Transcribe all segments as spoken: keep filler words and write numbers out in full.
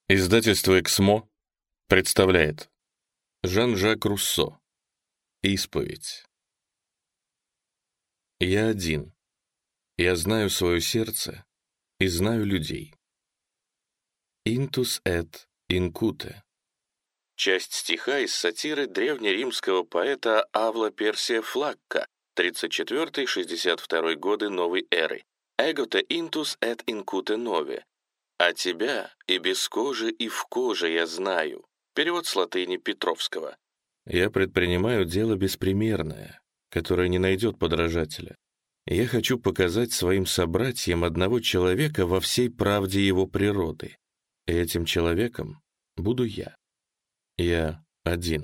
Издательство «Эксмо» представляет Жан-Жак Руссо. Исповедь. Я один. Я знаю свое сердце и знаю людей. Интус эт инкуте. Часть стиха из сатиры древнеримского поэта Авла Персия Флакка, тридцать четвёртый — шестьдесят второй годы новой эры. Эготе интус эт инкуте нове. «А тебя и без кожи, и в коже я знаю». Перевод с латыни Петровского. Я предпринимаю дело беспримерное, которое не найдет подражателя. Я хочу показать своим собратьям одного человека во всей правде его природы. И этим человеком буду я. Я один.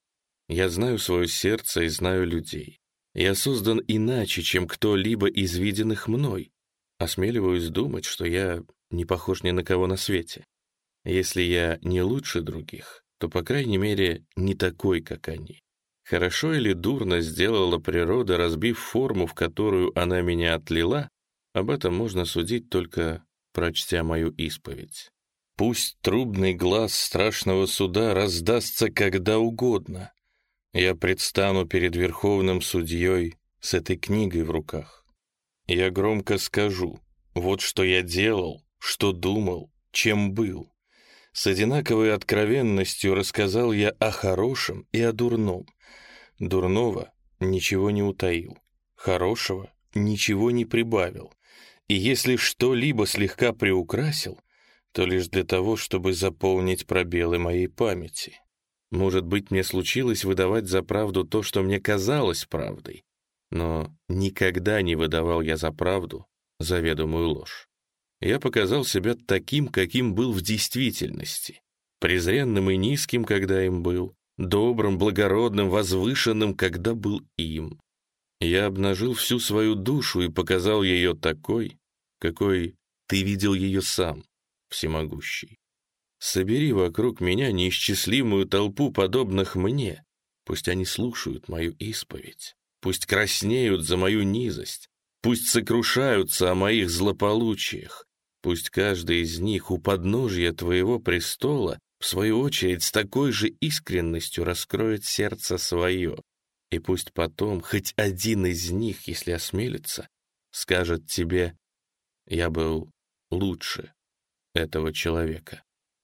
Я знаю свое сердце и знаю людей. Я создан иначе, чем кто-либо из виденных мной. Осмеливаюсь думать, что я не похож ни на кого на свете. Если я не лучше других, то, по крайней мере, не такой, как они. Хорошо или дурно сделала природа, разбив форму, в которую она меня отлила, об этом можно судить, только прочтя мою исповедь. Пусть трубный глас страшного суда раздастся когда угодно. Я предстану перед Верховным Судьей с этой книгой в руках. Я громко скажу: вот что я делал, что думал, чем был. С одинаковой откровенностью рассказал я о хорошем и о дурном. Дурного ничего не утаил, хорошего ничего не прибавил. И если что-либо слегка приукрасил, то лишь для того, чтобы заполнить пробелы моей памяти. Может быть, мне случилось выдавать за правду то, что мне казалось правдой, но никогда не выдавал я за правду заведомую ложь. Я показал себя таким, каким был в действительности, презренным и низким, когда им был, добрым, благородным, возвышенным, когда был им. Я обнажил всю свою душу и показал ее такой, какой ты видел ее сам, всемогущий. Собери вокруг меня неисчислимую толпу подобных мне, пусть они слушают мою исповедь, пусть краснеют за мою низость, пусть сокрушаются о моих злополучиях, пусть каждый из них у подножья твоего престола в свою очередь с такой же искренностью раскроет сердце свое, и пусть потом хоть один из них, если осмелится, скажет тебе: я был лучше этого человека.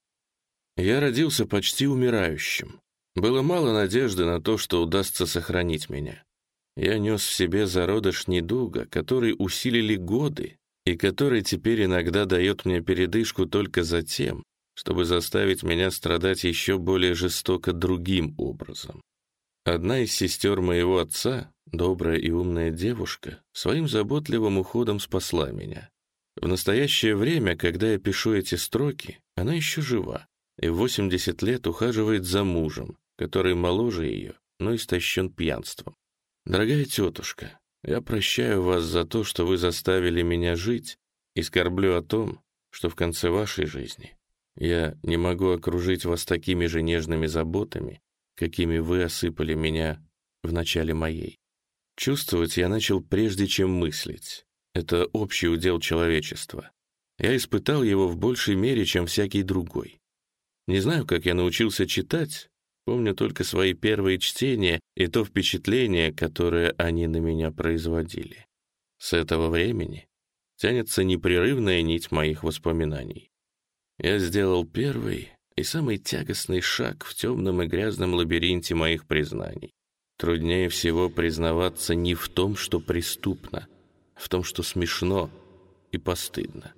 Я родился почти умирающим. Было мало надежды на то, что удастся сохранить меня. Я нес в себе зародыш недуга, который усилили годы, и который теперь иногда дает мне передышку только за тем, чтобы заставить меня страдать еще более жестоко другим образом. Одна из сестер моего отца, добрая и умная девушка, своим заботливым уходом спасла меня. В настоящее время, когда я пишу эти строки, она еще жива, и в восемьдесят лет ухаживает за мужем, который моложе ее, но истощен пьянством. Дорогая тетушка, я прощаю вас за то, что вы заставили меня жить, и скорблю о том, что в конце вашей жизни я не могу окружить вас такими же нежными заботами, какими вы осыпали меня в начале моей. Чувствовать я начал прежде, чем мыслить. Это общий удел человечества. Я испытал его в большей мере, чем всякий другой. Не знаю, как я научился читать, помню только свои первые чтения и то впечатление, которое они на меня производили. С этого времени тянется непрерывная нить моих воспоминаний. Я сделал первый и самый тягостный шаг в темном и грязном лабиринте моих признаний. Труднее всего признаваться не в том, что преступно, а в том, что смешно и постыдно.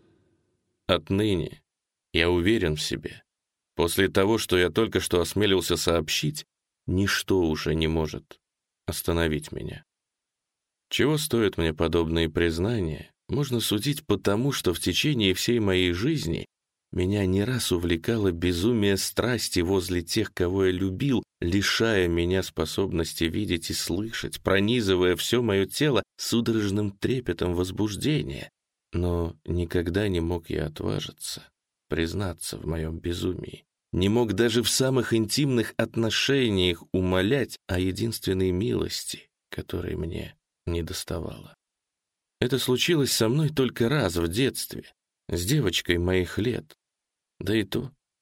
Отныне я уверен в себе. После того, что я только что осмелился сообщить, ничто уже не может остановить меня. Чего стоят мне подобные признания, можно судить потому, что в течение всей моей жизни меня не раз увлекало безумие страсти возле тех, кого я любил, лишая меня способности видеть и слышать, пронизывая все мое тело судорожным трепетом возбуждения. Но никогда не мог я отважиться признаться в моем безумии. Не мог даже в самых интимных отношениях умолять о единственной милости, которой мне недоставало. Это случилось со мной только раз в детстве, с девочкой моих лет. Да и то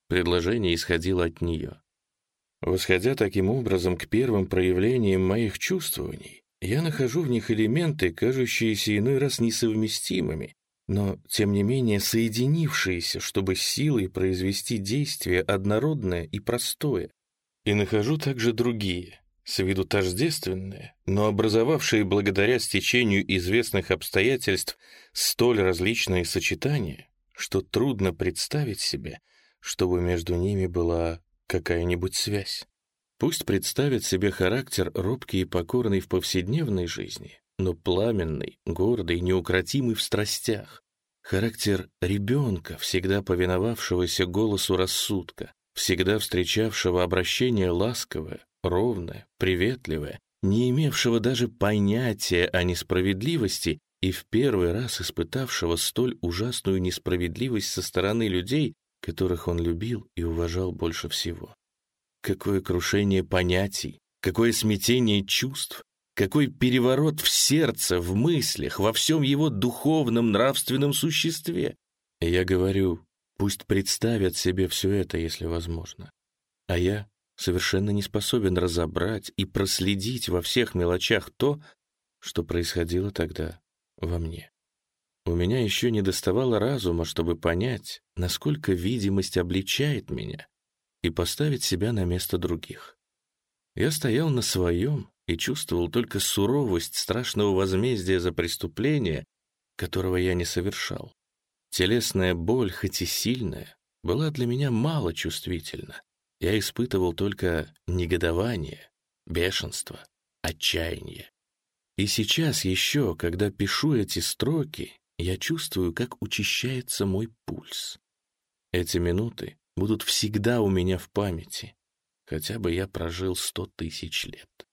Предложение исходило от нее. Восходя таким образом к первым проявлениям моих чувствований, я нахожу в них элементы, кажущиеся иной раз несовместимыми, но, тем не менее, соединившиеся, чтобы силой произвести действие однородное и простое. И нахожу также другие, с виду тождественные, но образовавшие благодаря стечению известных обстоятельств столь различные сочетания, что трудно представить себе, чтобы между ними была какая-нибудь связь. Пусть представит себе характер робкий и покорный в повседневной жизни, но пламенный, гордый, неукротимый в страстях. Характер ребенка, всегда повиновавшегося голосу рассудка, всегда встречавшего обращение ласковое, ровное, приветливое, не имевшего даже понятия о несправедливости и в первый раз испытавшего столь ужасную несправедливость со стороны людей, которых он любил и уважал больше всего. Какое крушение понятий, какое смятение чувств, какой переворот в сердце, в мыслях, во всем его духовном, нравственном существе. И я говорю, пусть представят себе все это, если возможно. А я совершенно не способен разобрать и проследить во всех мелочах то, что происходило тогда во мне. У меня еще не доставало разума, чтобы понять, насколько видимость обличает меня, и поставить себя на место других. Я стоял на своем и чувствовал только суровость страшного возмездия за преступление, которого я не совершал. Телесная боль, хоть и сильная, была для меня мало чувствительна. Я испытывал только негодование, бешенство, отчаяние. И сейчас еще, когда пишу эти строки, я чувствую, как учащается мой пульс. Эти минуты будут всегда у меня в памяти, хотя бы я прожил сто тысяч лет.